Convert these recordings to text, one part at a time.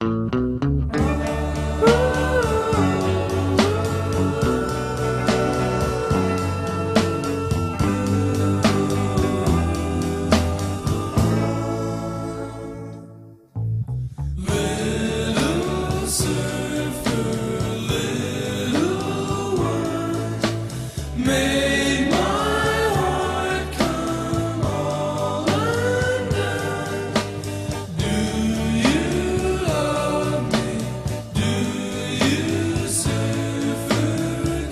Made my heart come all undone. Do you love me? Do you, surfer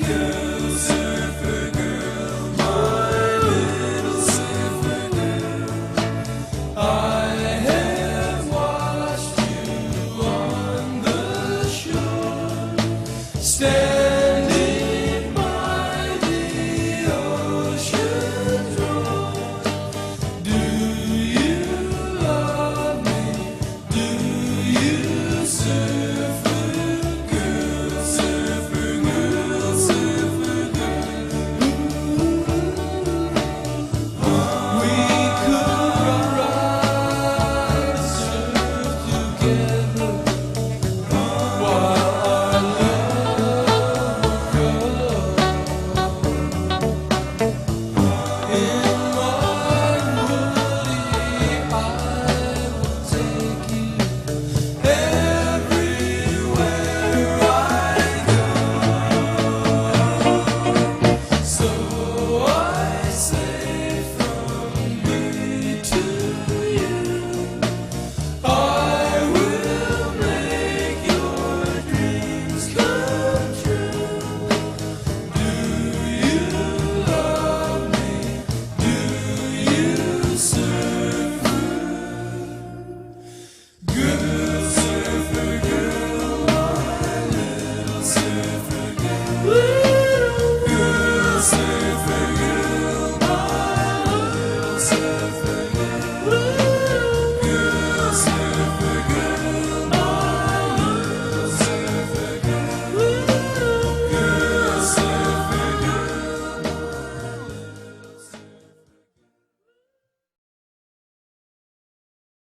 girl, my little surfer girl? I have watched you on the shore, standing by the ocean's roar. Do you love me? Do you, surfer girl, surfer girl, surfer girl? We could ride, surf together.